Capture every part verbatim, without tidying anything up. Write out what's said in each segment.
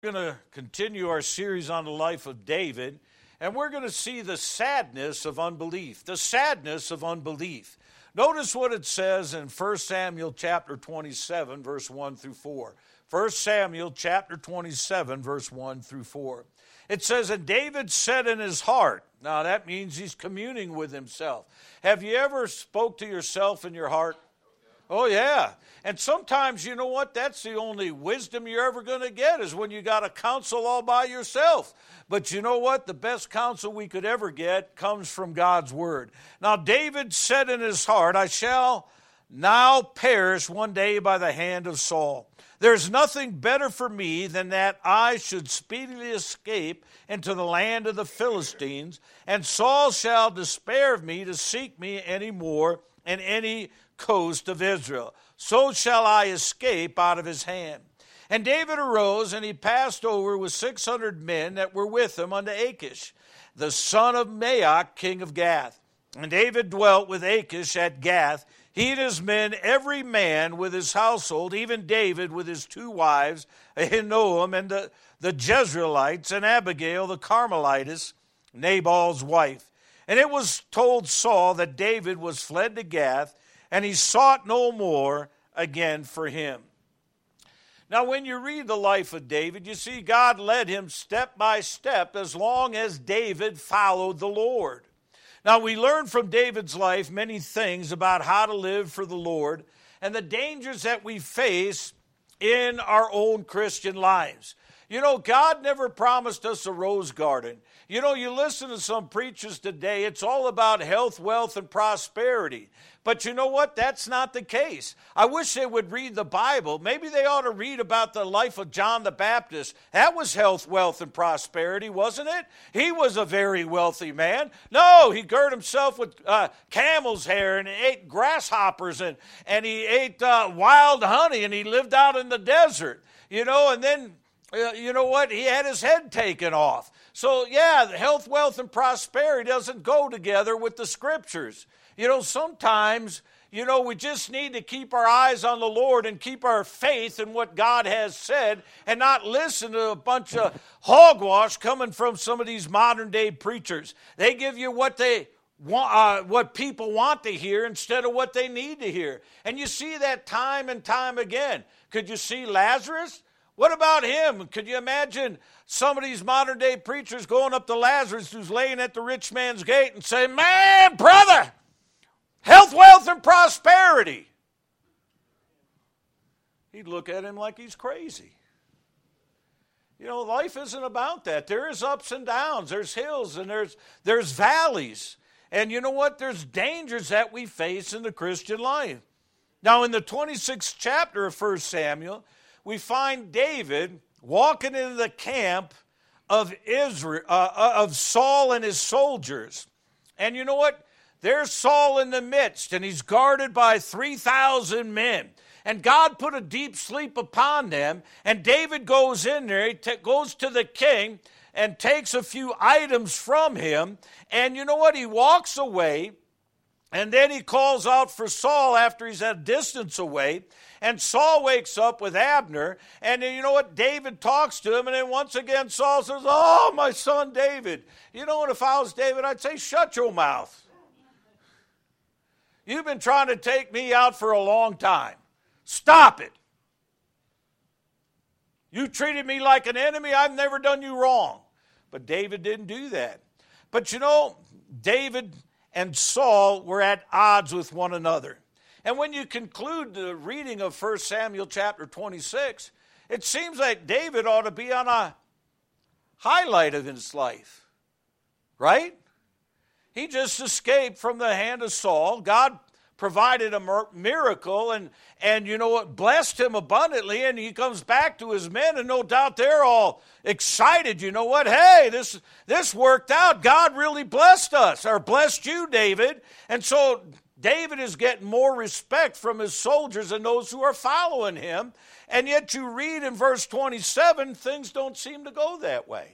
We're going to continue our series on the life of David, and we're going to see the sadness of unbelief. The sadness of unbelief. Notice what it says in First Samuel chapter twenty-seven, verse one through four. First Samuel chapter twenty-seven, verse one through four. It says, "And David said in his heart," now that means he's communing with himself. Have you ever spoke to yourself in your heart? Oh, yeah. And sometimes, you know what, that's the only wisdom you're ever going to get is when you got to counsel all by yourself. But you know what? The best counsel we could ever get comes from God's word. Now, David said in his heart, "I shall now perish one day by the hand of Saul. There's nothing better for me than that I should speedily escape into the land of the Philistines, and Saul shall despair of me to seek me any more in any coast of Israel. So shall I escape out of his hand." And David arose, and he passed over with six hundred men that were with him unto Achish, the son of Maoch, king of Gath. And David dwelt with Achish at Gath, he and his men, every man with his household, even David with his two wives, Ahinoam and the, the Jezreelites, and Abigail the Carmelitess, Nabal's wife. And it was told Saul that David was fled to Gath, and he sought no more again for him. Now, when you read the life of David, you see God led him step by step as long as David followed the Lord. Now, we learn from David's life many things about how to live for the Lord and the dangers that we face in our own Christian lives. You know, God never promised us a rose garden. You know, you listen to some preachers today, it's all about health, wealth, and prosperity. But you know what? That's not the case. I wish they would read the Bible. Maybe they ought to read about the life of John the Baptist. That was health, wealth, and prosperity, wasn't it? He was a very wealthy man. No, he girded himself with uh, camel's hair and ate grasshoppers and, and he ate uh, wild honey and he lived out in the desert. You know, and then, uh, you know what? He had his head taken off. So, yeah, health, wealth, and prosperity doesn't go together with the Scriptures. You know, sometimes, you know, we just need to keep our eyes on the Lord and keep our faith in what God has said and not listen to a bunch of hogwash coming from some of these modern-day preachers. They give you what they want, uh, what people want to hear instead of what they need to hear. And you see that time and time again. Could you see Lazarus? What about him? Could you imagine some of these modern-day preachers going up to Lazarus who's laying at the rich man's gate and saying, "Man, brother, health, wealth, and prosperity." He'd look at him like he's crazy. You know, life isn't about that. There is ups and downs. There's hills and there's, there's valleys. And you know what? There's dangers that we face in the Christian life. Now, in the twenty-sixth chapter of First Samuel, we find David walking into the camp of Israel, uh, of Saul and his soldiers. And you know what? There's Saul in the midst, and he's guarded by three thousand men. And God put a deep sleep upon them, and David goes in there, he t- goes to the king and takes a few items from him. And you know what? He walks away, and then he calls out for Saul after he's at a distance away. And Saul wakes up with Abner, and then you know what? David talks to him, and then once again Saul says, "Oh, my son David." You know what? If I was David, I'd say, "Shut your mouth. You've been trying to take me out for a long time. Stop it. You treated me like an enemy. I've never done you wrong." But David didn't do that. But you know, David and Saul were at odds with one another. And when you conclude the reading of First Samuel chapter twenty-six, it seems like David ought to be on a highlight of his life. Right? He just escaped from the hand of Saul. God provided a miracle and, and you know what, blessed him abundantly, and he comes back to his men, and no doubt they're all excited. You know what? Hey, this, this worked out. God really blessed us, or blessed you, David. And so David is getting more respect from his soldiers and those who are following him. And yet you read in verse twenty-seven, things don't seem to go that way.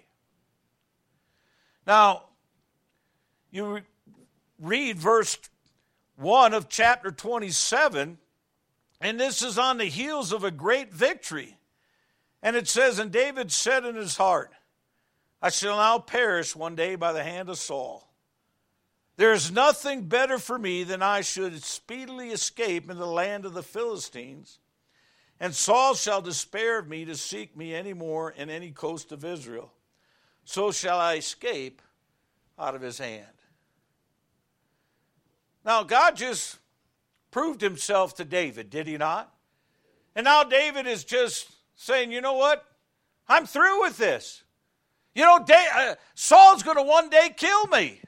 Now, you read verse one of chapter twenty-seven, and this is on the heels of a great victory. And it says, and David said in his heart, I shall now perish one day by the hand of Saul. There is nothing better for me than I should speedily escape in the land of the Philistines, and Saul shall despair of me to seek me any more in any coast of Israel. So shall I escape out of his hand. Now, God just proved himself to David, did he not? And now David is just saying, you know what? I'm through with this. You know, Da- uh, Saul's going to one day kill me.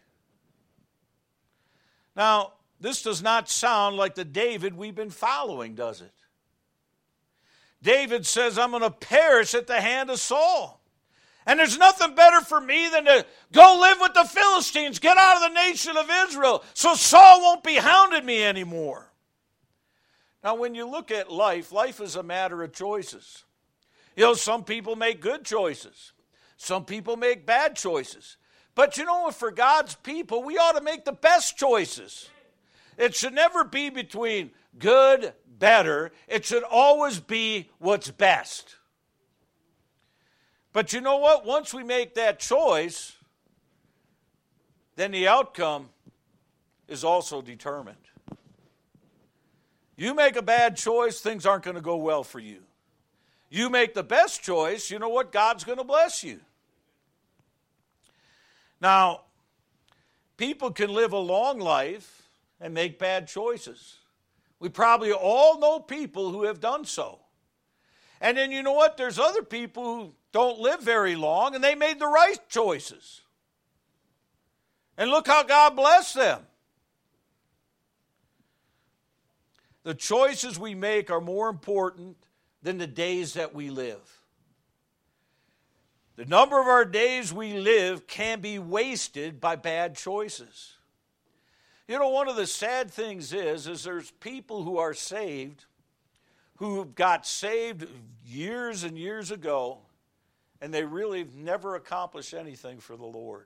Now, this does not sound like the David we've been following, does it? David says, I'm going to perish at the hand of Saul. And there's nothing better for me than to go live with the Philistines, get out of the nation of Israel, so Saul won't be hounding me anymore. Now, when you look at life, life is a matter of choices. You know, some people make good choices. Some people make bad choices. But you know what, for God's people, we ought to make the best choices. It should never be between good, better. It should always be what's best. But you know what? Once we make that choice, then the outcome is also determined. You make a bad choice, things aren't going to go well for you. You make the best choice, you know what? God's going to bless you. Now, people can live a long life and make bad choices. We probably all know people who have done so. And then you know what? There's other people who don't live very long and they made the right choices. And look how God blessed them. The choices we make are more important than the days that we live. The number of our days we live can be wasted by bad choices. You know, one of the sad things is, is there's people who are saved, who got saved years and years ago, and they really never accomplished anything for the Lord.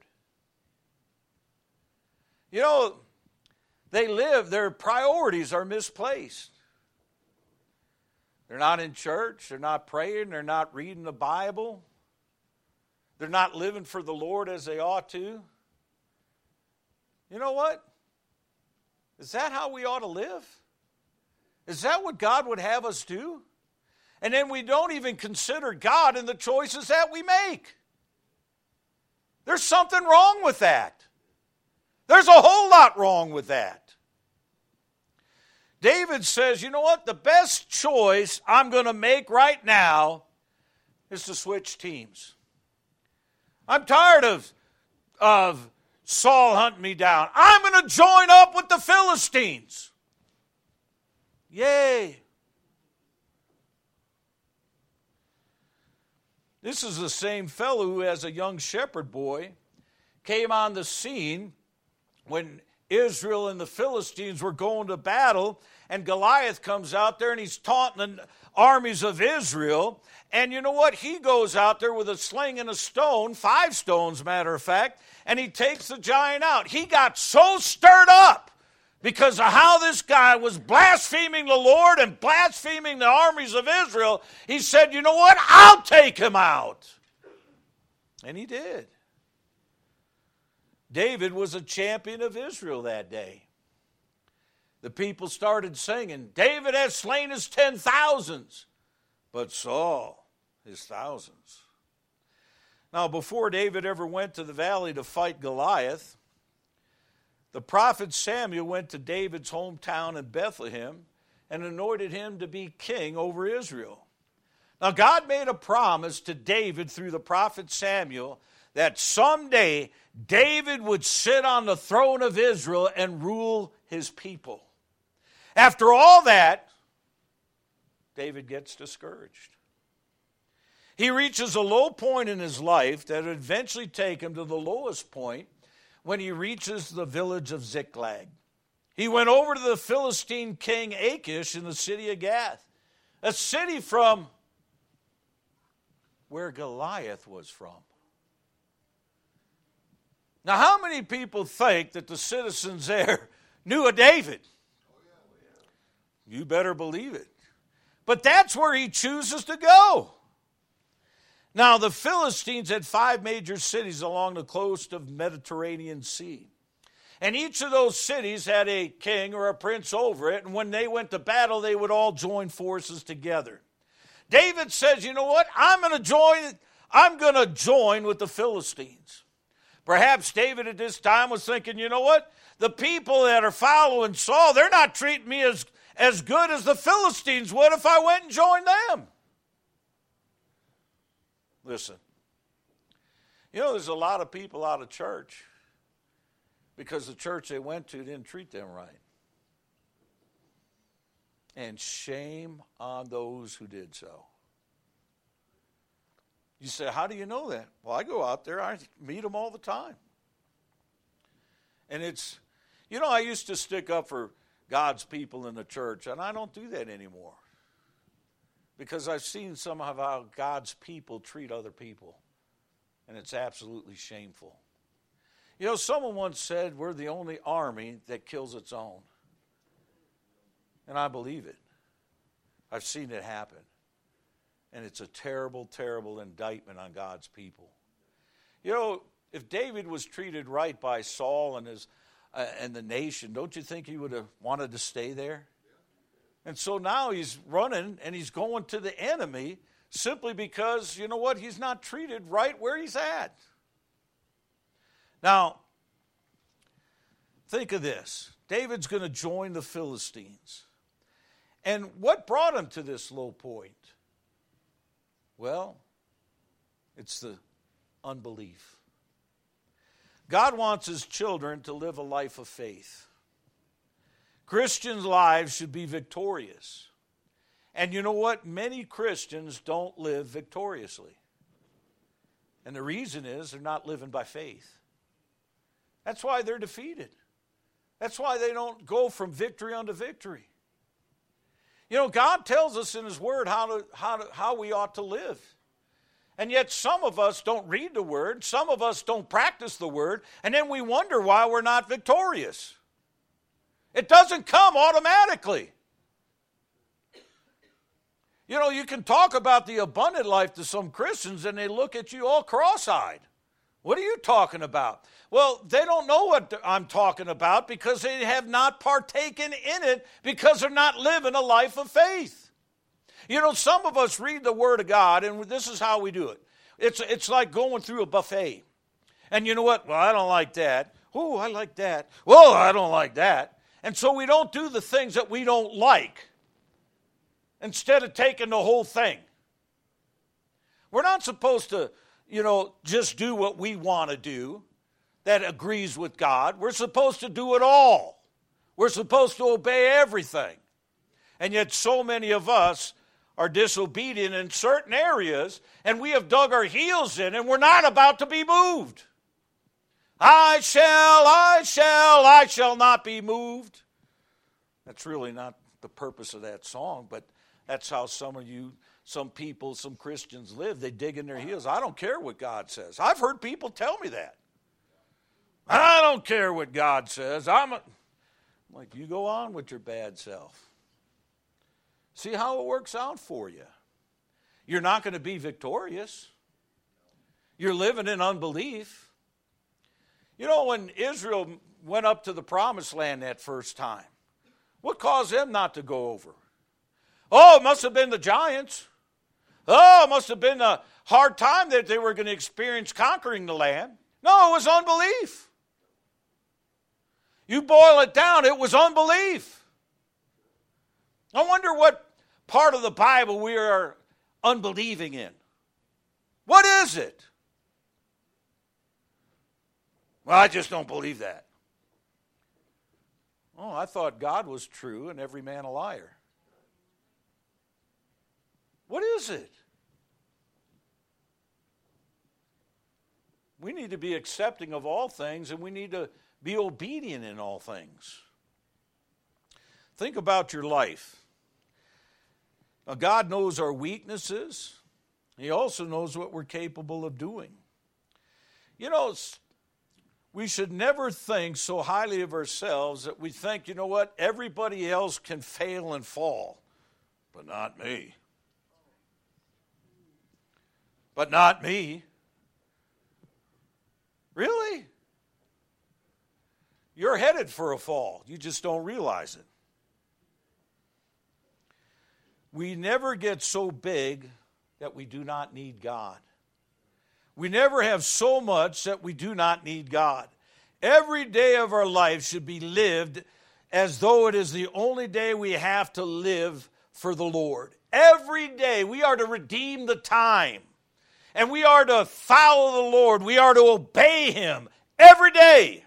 You know, they live, their priorities are misplaced. They're not in church, they're not praying, they're not reading the Bible. They're not living for the Lord as they ought to. You know what? Is that how we ought to live? Is that what God would have us do? And then we don't even consider God in the choices that we make. There's something wrong with that. There's a whole lot wrong with that. David says, you know what? The best choice I'm going to make right now is to switch teams. I'm tired of, of Saul hunting me down. I'm going to join up with the Philistines. Yay. This is the same fellow who, as a young shepherd boy, came on the scene when Israel and the Philistines were going to battle, and Goliath comes out there and he's taunting the armies of Israel. And you know what? He goes out there with a sling and a stone, five stones, matter of fact, and he takes the giant out. He got so stirred up because of how this guy was blaspheming the Lord and blaspheming the armies of Israel. He said, you know what? I'll take him out. And he did. David was a champion of Israel that day. The people started singing, David has slain his ten thousands, but Saul his thousands. Now, before David ever went to the valley to fight Goliath, the prophet Samuel went to David's hometown in Bethlehem and anointed him to be king over Israel. Now, God made a promise to David through the prophet Samuel that someday David would sit on the throne of Israel and rule his people. After all that, David gets discouraged. He reaches a low point in his life that would eventually take him to the lowest point when he reaches the village of Ziklag. He went over to the Philistine king Achish in the city of Gath, a city from where Goliath was from. Now, how many people think that the citizens there knew a David? You better believe it. But that's where he chooses to go. Now, the Philistines had five major cities along the coast of the Mediterranean Sea. And each of those cities had a king or a prince over it, and when they went to battle, they would all join forces together. David says, you know what? I'm going to join, I'm going to join with the Philistines. Perhaps David at this time was thinking, you know what? The people that are following Saul, they're not treating me as, as good as the Philistines would if I went and joined them. Listen, you know, there's a lot of people out of church because the church they went to didn't treat them right. And shame on those who did so. You say, how do you know that? Well, I go out there, I meet them all the time. And it's, you know, I used to stick up for God's people in the church, and I don't do that anymore. Because I've seen some of how God's people treat other people. And it's absolutely shameful. You know, someone once said, we're the only army that kills its own. And I believe it. I've seen it happen. And it's a terrible, terrible indictment on God's people. You know, if David was treated right by Saul and his uh, and the nation, don't you think he would have wanted to stay there? And so now he's running and he's going to the enemy simply because, you know what, he's not treated right where he's at. Now, think of this. David's going to join the Philistines. And what brought him to this low point? Well, it's the unbelief. God wants his children to live a life of faith. Christians' lives should be victorious. And you know what? Many Christians don't live victoriously. And the reason is they're not living by faith. That's why they're defeated. That's why they don't go from victory unto victory. You know, God tells us in his word how to, how to, how we ought to live. And yet some of us don't read the word, some of us don't practice the word, and then we wonder why we're not victorious. It doesn't come automatically. You know, you can talk about the abundant life to some Christians and they look at you all cross-eyed. What are you talking about? Well, they don't know what I'm talking about because they have not partaken in it because they're not living a life of faith. You know, some of us read the Word of God, and this is how we do it. It's, it's like going through a buffet. And you know what? Well, I don't like that. Oh, I like that. Well, I don't like that. And so we don't do the things that we don't like instead of taking the whole thing. We're not supposed to, you know, just do what we want to do that agrees with God. We're supposed to do it all. We're supposed to obey everything. And yet so many of us are disobedient in certain areas, and we have dug our heels in, and we're not about to be moved. I shall, I shall, I shall not be moved. That's really not the purpose of that song, but that's how some of you, some people, some Christians live. They dig in their heels. I don't care what God says. I've heard people tell me that. I don't care what God says. I'm, a, I'm like, you go on with your bad self. See how it works out for you. You're not going to be victorious. You're living in unbelief. You know, when Israel went up to the promised land that first time, what caused them not to go over? Oh, it must have been the giants. Oh, it must have been a hard time that they were going to experience conquering the land. No, it was unbelief. You boil it down, it was unbelief. I wonder what part of the Bible we are unbelieving in. What is it? Well, I just don't believe that. Oh, I thought God was true and every man a liar. What is it? We need to be accepting of all things, and we need to be obedient in all things. Think about your life. Now, God knows our weaknesses. He also knows what we're capable of doing. You know, we should never think so highly of ourselves that we think, you know what, everybody else can fail and fall, but not me. But not me. Really? You're headed for a fall. You just don't realize it. We never get so big that we do not need God. We never have so much that we do not need God. Every day of our life should be lived as though it is the only day we have to live for the Lord. Every day we are to redeem the time. And we are to follow the Lord. We are to obey Him every day.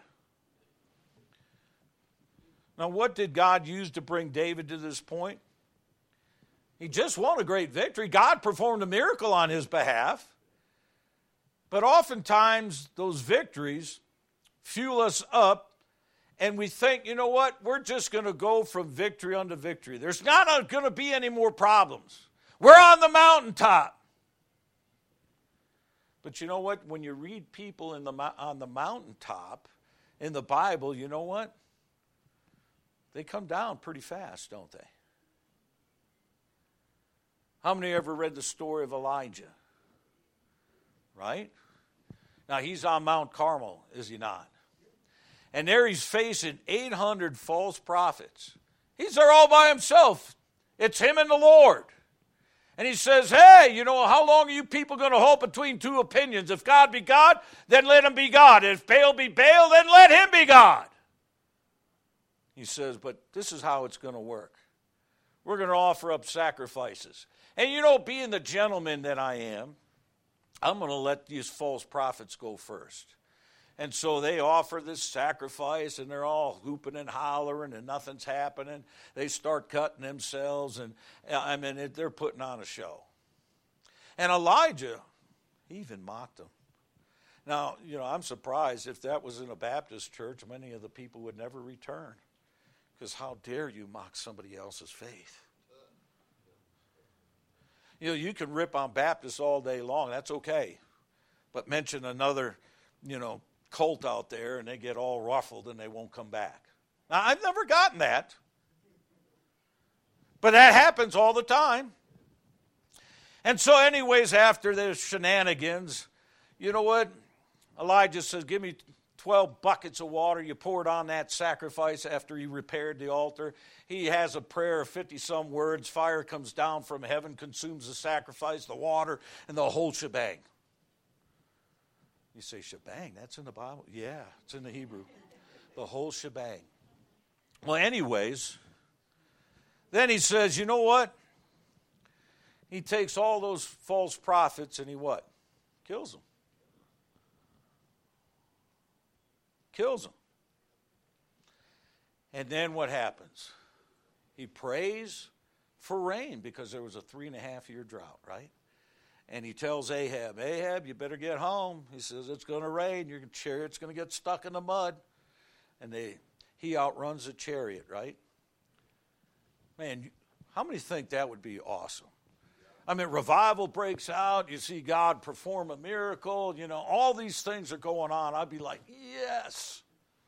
Now, what did God use to bring David to this point? He just won a great victory. God performed a miracle on his behalf. But oftentimes, those victories fuel us up, and we think, you know what, we're just going to go from victory unto victory. There's not going to be any more problems. We're on the mountaintop. But you know what? When you read people in the on the mountaintop in the Bible, you know what? They come down pretty fast, don't they? How many ever read the story of Elijah? Right? Now, he's on Mount Carmel, is he not? And there he's facing eight hundred false prophets. He's there all by himself. It's him and the Lord. And he says, hey, you know, how long are you people going to hold between two opinions? If God be God, then let him be God. If Baal be Baal, then let him be God. He says, but this is how it's going to work. We're going to offer up sacrifices. And you know, being the gentleman that I am, I'm going to let these false prophets go first. And so they offer this sacrifice, and they're all hooping and hollering, and nothing's happening. They start cutting themselves, and I mean, it, they're putting on a show. And Elijah, he even mocked them. Now, you know, I'm surprised if that was in a Baptist church, many of the people would never return. Because how dare you mock somebody else's faith? You know, you can rip on Baptists all day long. That's okay. But mention another, you know, cult out there and they get all ruffled and they won't come back. Now, I've never gotten that. But that happens all the time. And so anyways, after there's shenanigans, you know what? Elijah says, give me twelve buckets of water. You pour it on that sacrifice after he repaired the altar. He has a prayer of fifty-some words. Fire comes down from heaven, consumes the sacrifice, the water, and the whole shebang. You say, shebang? That's in the Bible? Yeah, it's in the Hebrew. The whole shebang. Well, anyways, then he says, you know what? He takes all those false prophets and he what? Kills them. Kills them. And then what happens? He prays for rain because there was a three and a half year drought, right? And he tells Ahab, Ahab, you better get home. He says, it's going to rain. Your chariot's going to get stuck in the mud. And they, he outruns the chariot, right? Man, how many think that would be awesome? I mean, revival breaks out. You see God perform a miracle. You know, all these things are going on. I'd be like, yes.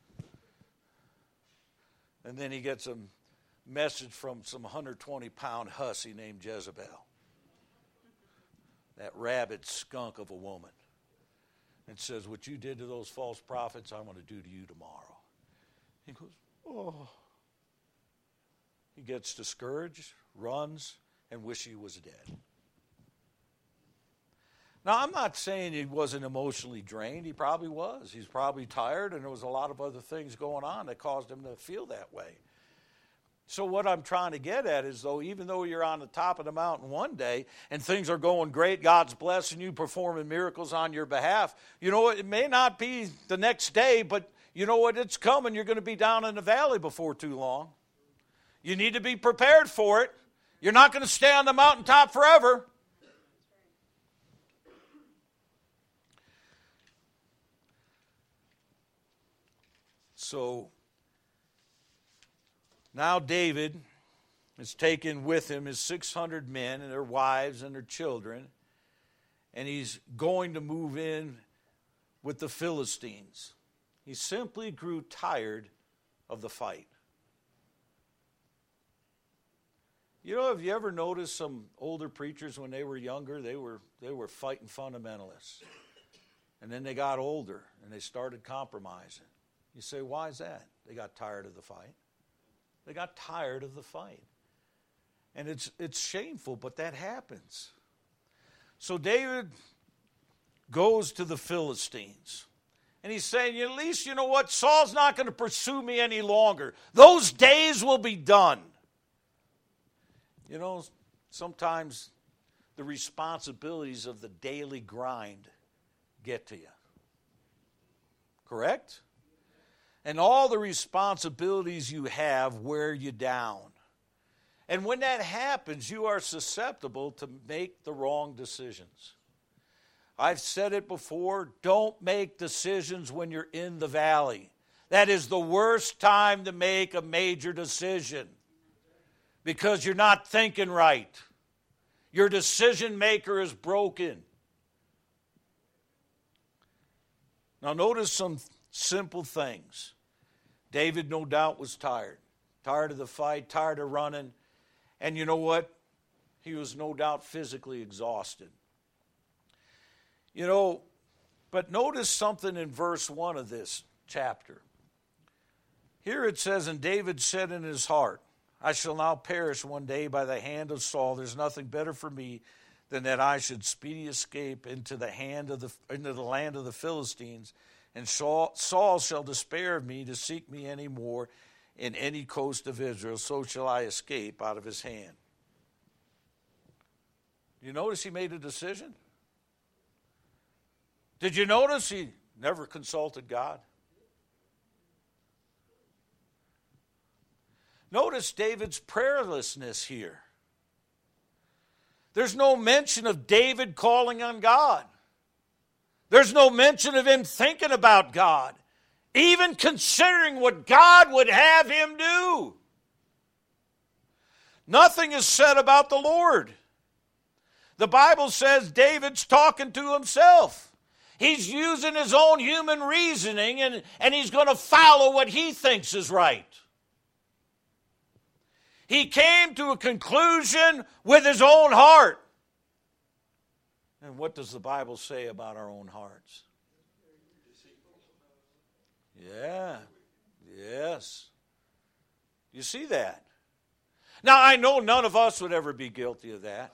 And then he gets a message from some one hundred twenty pound hussy named Jezebel. That rabid skunk of a woman. And says, what you did to those false prophets, I'm going to do to you tomorrow. He goes, oh. He gets discouraged, runs, and wish he was dead. Now, I'm not saying he wasn't emotionally drained. He probably was. He's probably tired, and there was a lot of other things going on that caused him to feel that way. So what I'm trying to get at is, though, even though you're on the top of the mountain one day and things are going great, God's blessing you, performing miracles on your behalf, you know what? It may not be the next day, but you know what? It's coming. You're going to be down in the valley before too long. You need to be prepared for it. You're not going to stay on the mountaintop forever. So now David has taken with him his six hundred men and their wives and their children, and he's going to move in with the Philistines. He simply grew tired of the fight. You know, have you ever noticed some older preachers when they were younger, they were they were fighting fundamentalists. And then they got older and they started compromising. You say, why is that? They got tired of the fight. They got tired of the fight. And it's it's shameful, but that happens. So David goes to the Philistines. And he's saying, at least, you know what? Saul's not going to pursue me any longer. Those days will be done. You know, sometimes the responsibilities of the daily grind get to you. Correct? And all the responsibilities you have wear you down. And when that happens, you are susceptible to make the wrong decisions. I've said it before, don't make decisions when you're in the valley. That is the worst time to make a major decision because you're not thinking right. Your decision maker is broken. Now notice some simple things. David no doubt was tired. Tired of the fight, tired of running. And you know what? He was no doubt physically exhausted. You know, but notice something in verse one of this chapter. Here it says, and David said in his heart, I shall now perish one day by the hand of Saul. There's nothing better for me than that I should speedy escape into the hand of the into the land of the Philistines, and Saul, Saul shall despair of me to seek me any more in any coast of Israel, so shall I escape out of his hand. You notice he made a decision? Did you notice he never consulted God? Notice David's prayerlessness here. There's no mention of David calling on God. There's no mention of him thinking about God, even considering what God would have him do. Nothing is said about the Lord. The Bible says David's talking to himself. He's using his own human reasoning, and, and he's going to follow what he thinks is right. He came to a conclusion with his own heart. And what does the Bible say about our own hearts? Yeah, yes. You see that? Now, I know none of us would ever be guilty of that.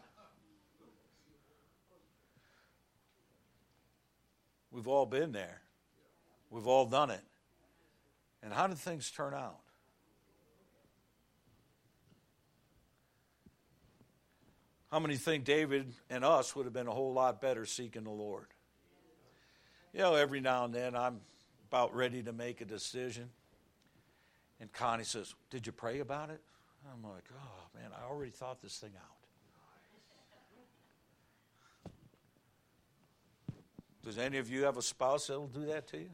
We've all been there. We've all done it. And how did things turn out? How many think David and us would have been a whole lot better seeking the Lord? You know, every now and then I'm about ready to make a decision. And Connie says, did you pray about it? I'm like, oh, man, I already thought this thing out. Does any of you have a spouse that will do that to you?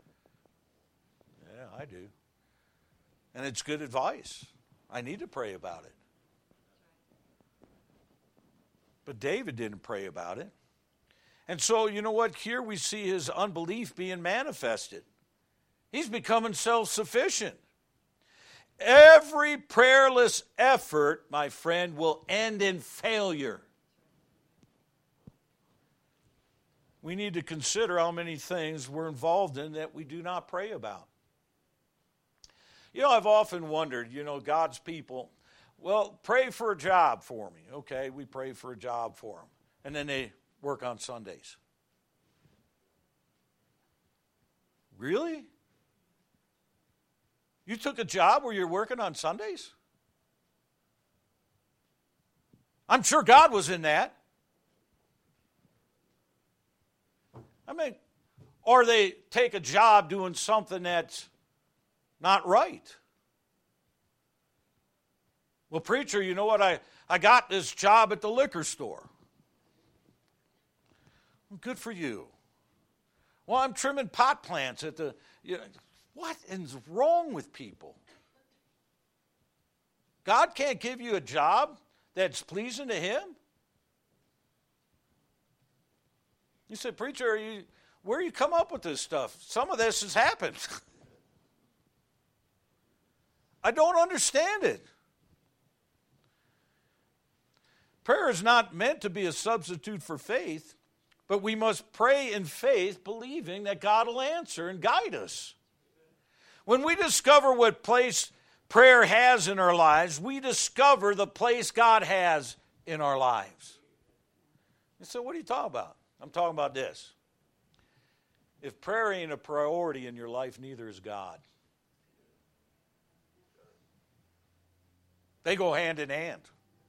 Yeah, I do. And it's good advice. I need to pray about it. But David didn't pray about it. And so, you know what? Here we see his unbelief being manifested. He's becoming self-sufficient. Every prayerless effort, my friend, will end in failure. We need to consider how many things we're involved in that we do not pray about. You know, I've often wondered, you know, God's people, well, pray for a job for me. Okay, we pray for a job for them. And then they work on Sundays. Really? You took a job where you're working on Sundays? I'm sure God was in that. I mean, or they take a job doing something that's not right. Well, preacher, you know what? I, I got this job at the liquor store. Well, good for you. Well, I'm trimming pot plants at the... You know, what is wrong with people? God can't give you a job that's pleasing to Him? You say, preacher, are you, where you come up with this stuff? Some of this has happened. I don't understand it. Prayer is not meant to be a substitute for faith, but we must pray in faith, believing that God will answer and guide us. When we discover what place prayer has in our lives, we discover the place God has in our lives. You say, what are you talking about? I'm talking about this. If prayer ain't a priority in your life, neither is God. They go hand in hand.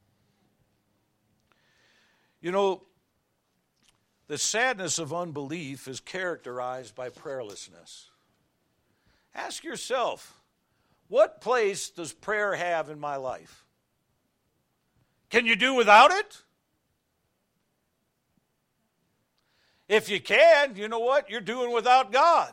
You know, the sadness of unbelief is characterized by prayerlessness. Ask yourself, what place does prayer have in my life? Can you do without it? If you can, you know what? You're doing without God.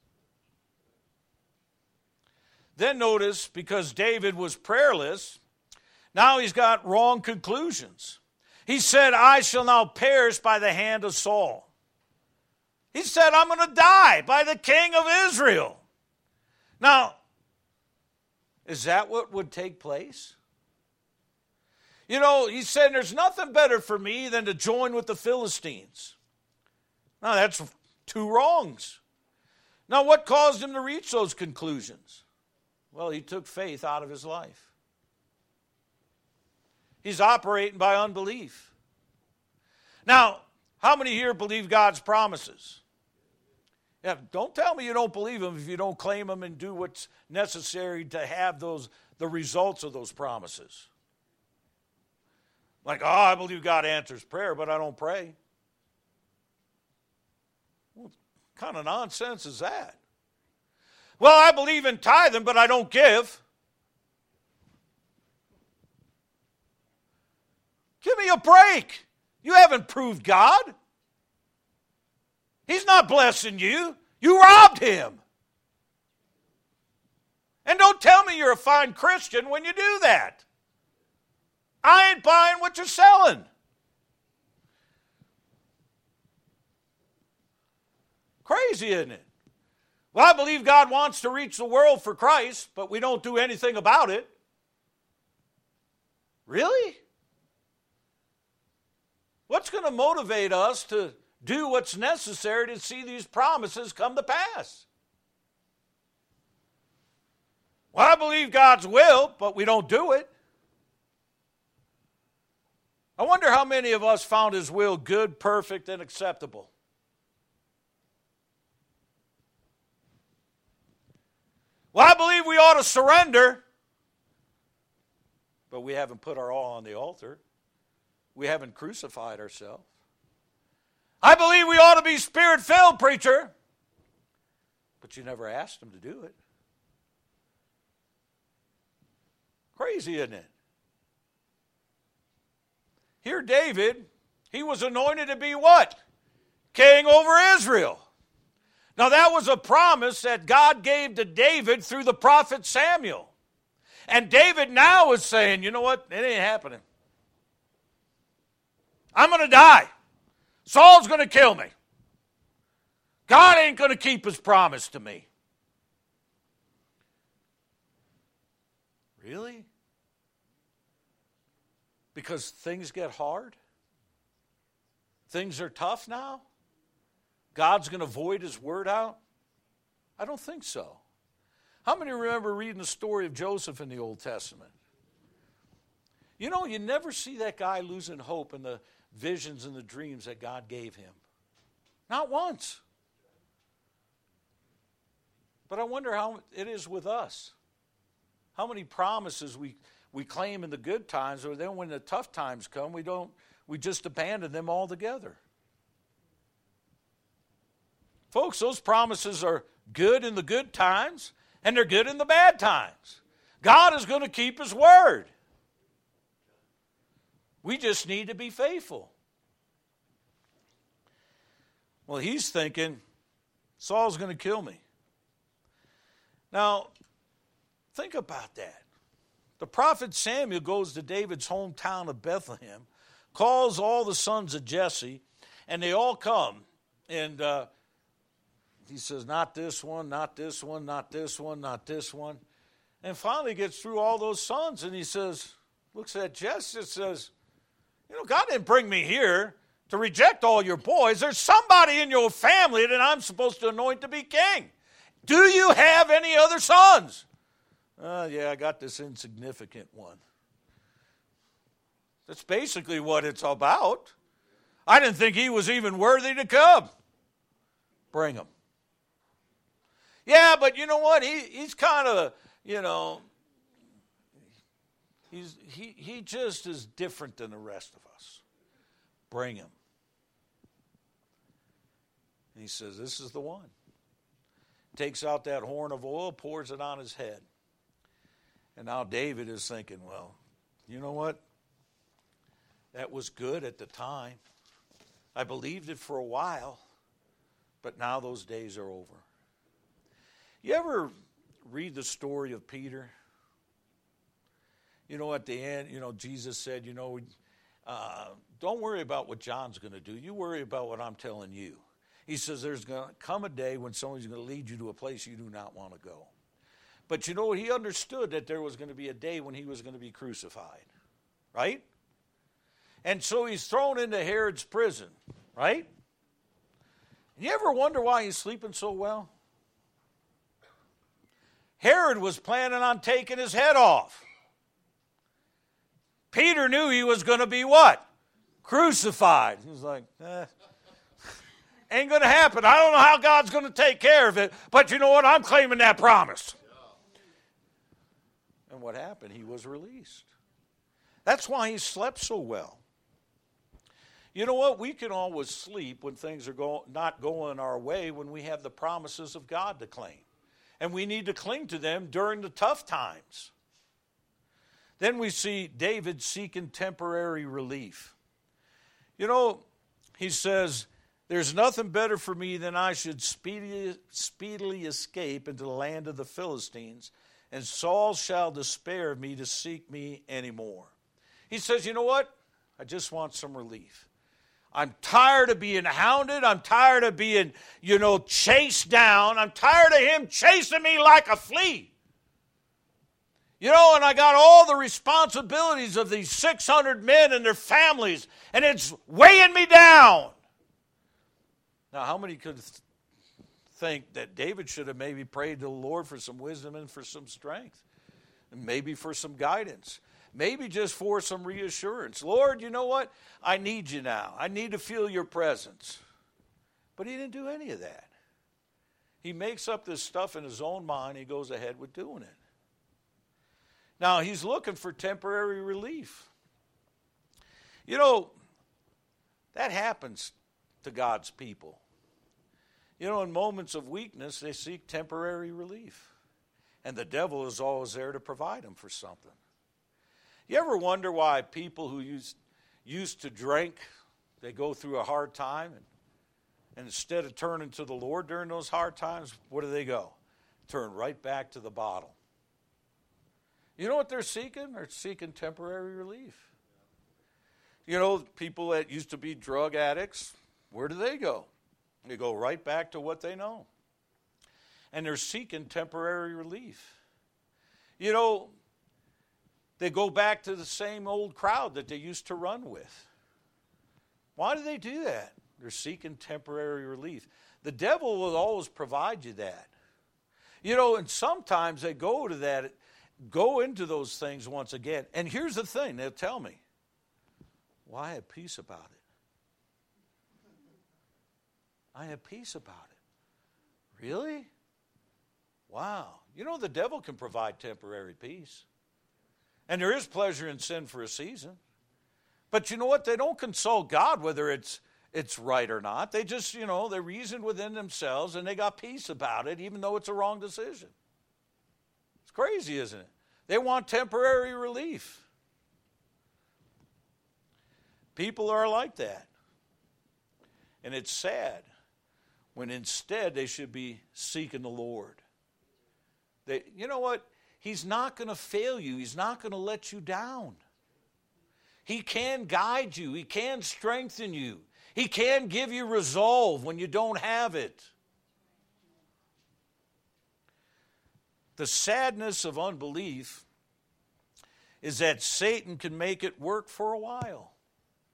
Then notice, because David was prayerless, now he's got wrong conclusions. He said, I shall now perish by the hand of Saul. He said, I'm going to die by the king of Israel. Now, is that what would take place? You know, he said, there's nothing better for me than to join with the Philistines. Now, that's two wrongs. Now, what caused him to reach those conclusions? Well, he took faith out of his life. He's operating by unbelief. Now, how many here believe God's promises? Yeah, don't tell me you don't believe them if you don't claim them and do what's necessary to have those the results of those promises. Like, oh, I believe God answers prayer, but I don't pray. What kind of nonsense is that? Well, I believe in tithing, but I don't give. Give me a break. You haven't proved God. He's not blessing you. You robbed him. And don't tell me you're a fine Christian when you do that. I ain't buying what you're selling. Crazy, isn't it? Well, I believe God wants to reach the world for Christ, but we don't do anything about it. Really? What's going to motivate us to do what's necessary to see these promises come to pass? Well, I believe God's will, but we don't do it. I wonder how many of us found his will good, perfect, and acceptable. Well, I believe we ought to surrender, but we haven't put our all on the altar. We haven't crucified ourselves. I believe we ought to be spirit-filled, preacher, but you never asked him to do it. Crazy, isn't it? Here, David, he was anointed to be what? King over Israel. Now, that was a promise that God gave to David through the prophet Samuel. And David now is saying, you know what? It ain't happening. I'm going to die. Saul's going to kill me. God ain't going to keep his promise to me. Really? Because things get hard? Things are tough now? God's going to void his word out? I don't think so. How many remember reading the story of Joseph in the Old Testament? You know, you never see that guy losing hope in the visions and the dreams that God gave him. Not once. But I wonder how it is with us. How many promises we, we claim in the good times, or then when the tough times come, we don't we just abandon them altogether. Folks, those promises are good in the good times, and they're good in the bad times. God is going to keep his word. We just need to be faithful. Well, he's thinking, Saul's going to kill me. Now, think about that. The prophet Samuel goes to David's hometown of Bethlehem, calls all the sons of Jesse, and they all come. And uh, he says, not this one, not this one, not this one, not this one. And finally gets through all those sons, and he says, looks at Jesse and says, You know, God didn't bring me here to reject all your boys. There's somebody in your family that I'm supposed to anoint to be king. Do you have any other sons? Uh, yeah, I got this insignificant one. That's basically what it's about. I didn't think he was even worthy to come. Bring him. Yeah, but you know what? He he's kind of, you know, he's he he just is different than the rest of us. Bring him. And he says, this is the one. Takes out that horn of oil, pours it on his head. And now David is thinking, well, you know what? That was good at the time. I believed it for a while, but now those days are over. You ever read the story of Peter? You know, at the end, you know, Jesus said, you know, uh, don't worry about what John's going to do. You worry about what I'm telling you. He says there's going to come a day when somebody's going to lead you to a place you do not want to go. But you know what? He understood that there was going to be a day when he was going to be crucified, right? And so he's thrown into Herod's prison, right? And you ever wonder why he's sleeping so well? Herod was planning on taking his head off. Peter knew he was going to be what? Crucified. He was like, eh, ain't going to happen. I don't know how God's going to take care of it, but you know what? I'm claiming that promise. And what happened? He was released. That's why he slept so well. You know what? We can always sleep when things are go- not going our way, when we have the promises of God to claim. And we need to cling to them during the tough times. Then we see David seeking temporary relief. You know, he says, there's nothing better for me than I should speedily, speedily escape into the land of the Philistines, and Saul shall despair of me to seek me anymore. He says, you know what? I just want some relief. I'm tired of being hounded. I'm tired of being, you know, chased down. I'm tired of him chasing me like a flea. You know, and I got all the responsibilities of these six hundred men and their families, and it's weighing me down. Now, how many could th- think that David should have maybe prayed to the Lord for some wisdom and for some strength, and maybe for some guidance, maybe just for some reassurance? Lord, you know what? I need you now. I need to feel your presence. But he didn't do any of that. He makes up this stuff in his own mind. He goes ahead with doing it. Now, he's looking for temporary relief. You know, that happens to God's people. You know, in moments of weakness, they seek temporary relief. And the devil is always there to provide them for something. You ever wonder why people who used, used to drink, they go through a hard time, and, and instead of turning to the Lord during those hard times, where do they go? Turn right back to the bottle. You know what they're seeking? They're seeking temporary relief. You know, people that used to be drug addicts, where do they go? They go right back to what they know. And they're seeking temporary relief. You know, they go back to the same old crowd that they used to run with. Why do they do that? They're seeking temporary relief. The devil will always provide you that. You know, and sometimes they go to that, go into those things once again. And here's the thing, they'll tell me, well, I have peace about it. I have peace about it. Really? Wow. You know, the devil can provide temporary peace. And there is pleasure in sin for a season. But you know what? They don't consult God whether it's it's right or not. They just, you know, they reason within themselves and they got peace about it, even though it's a wrong decision. It's crazy, isn't it? They want temporary relief. People are like that. And it's sad when instead they should be seeking the Lord. They, you know what? He's not going to fail you. He's not going to let you down. He can guide you. He can strengthen you. He can give you resolve when you don't have it. The sadness of unbelief is that Satan can make it work for a while.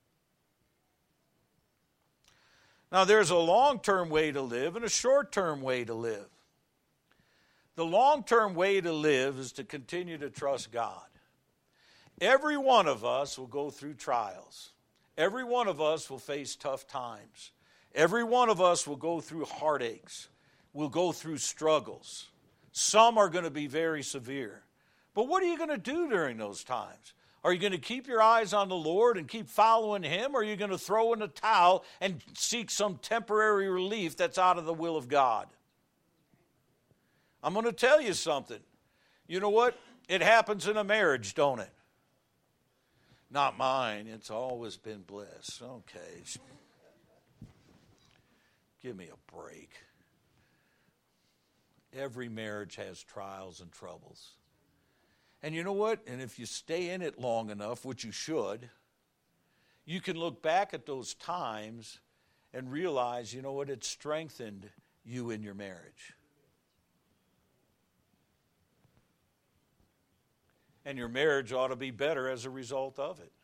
Now, there's a long-term way to live and a short-term way to live. The long-term way to live is to continue to trust God. Every one of us will go through trials. Every one of us will face tough times. Every one of us will go through heartaches. We'll go through struggles. Some are going to be very severe. But what are you going to do during those times? Are you going to keep your eyes on the Lord and keep following Him, or are you going to throw in the towel and seek some temporary relief that's out of the will of God? I'm going to tell you something. You know what? It happens in a marriage, don't it? Not mine. It's always been bliss. Okay. Give me a break. Every marriage has trials and troubles. And you know what? And if you stay in it long enough, which you should, you can look back at those times and realize, you know what? It strengthened you in your marriage. And your marriage ought to be better as a result of it.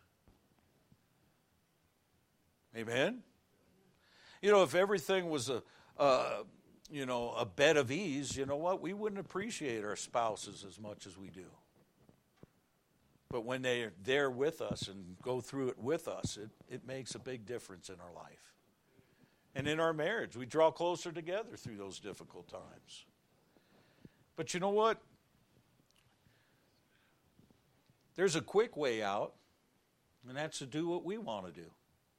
Amen? You know, if everything was a, uh, you know, a bed of ease, you know what? We wouldn't appreciate our spouses as much as we do. But when they're there with us and go through it with us, it, it makes a big difference in our life. And in our marriage, we draw closer together through those difficult times. But you know what? There's a quick way out, and that's to do what we want to do.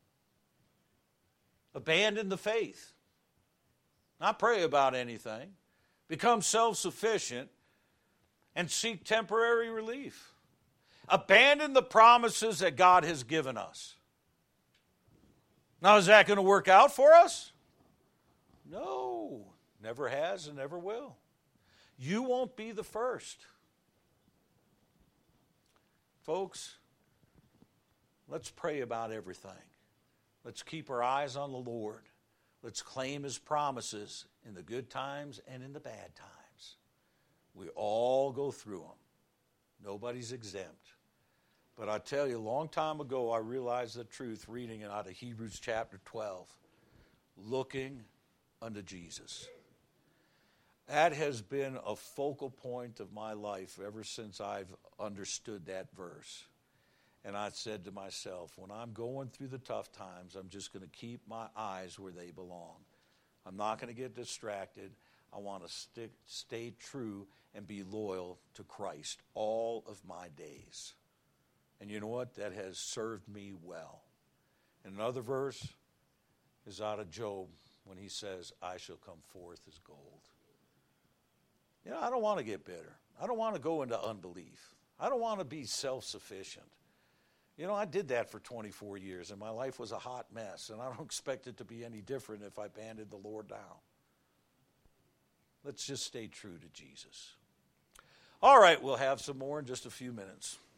Abandon the faith. Not pray about anything. Become self-sufficient and seek temporary relief. Abandon the promises that God has given us. Now, is that going to work out for us? No. Never has and never will. You won't be the first. Folks, let's pray about everything. Let's keep our eyes on the Lord. Let's claim His promises in the good times and in the bad times. We all go through them. Nobody's exempt. But I tell you, a long time ago, I realized the truth reading it out of Hebrews chapter twelve. Looking unto Jesus. That has been a focal point of my life ever since I've understood that verse. And I said to myself, when I'm going through the tough times, I'm just going to keep my eyes where they belong. I'm not going to get distracted. I want to stick, stay true and be loyal to Christ all of my days. And you know what? That has served me well. And another verse is out of Job when he says, I shall come forth as gold. You know, I don't want to get bitter. I don't want to go into unbelief. I don't want to be self-sufficient. You know, I did that for twenty-four years, and my life was a hot mess, and I don't expect it to be any different if I banded the Lord down. Let's just stay true to Jesus. All right, we'll have some more in just a few minutes.